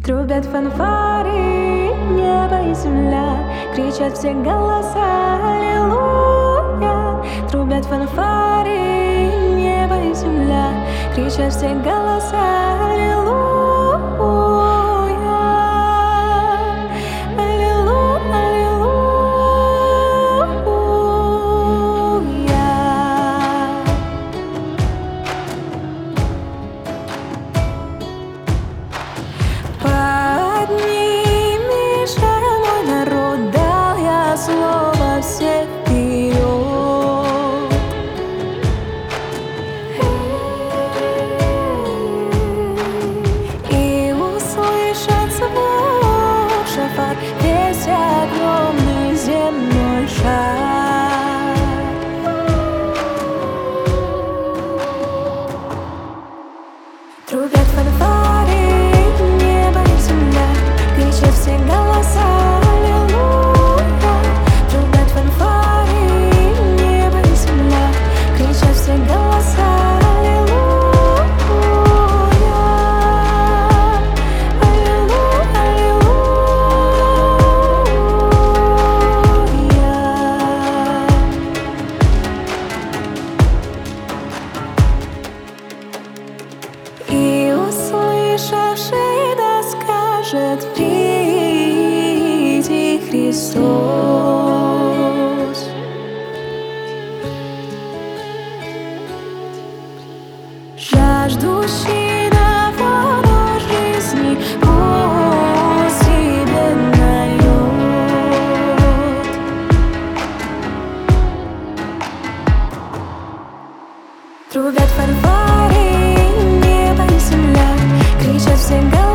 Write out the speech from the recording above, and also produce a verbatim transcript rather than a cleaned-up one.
Трубят фанфары, небо и земля, кричат все голоса, аллилуйя. Трубят фанфары, небо и земля, кричат все голоса, аллилуйя. Слово всех вперед, и услышат звук шафар, весь огромный земной шар. Трубят фанфары, небо и земля, кричат все голоса. И услышавший да скажет: приди, Христос. Жаждущий на воду жизни пусть себе нальет. Трубят фанфары, небо и земля, кричат все голоса.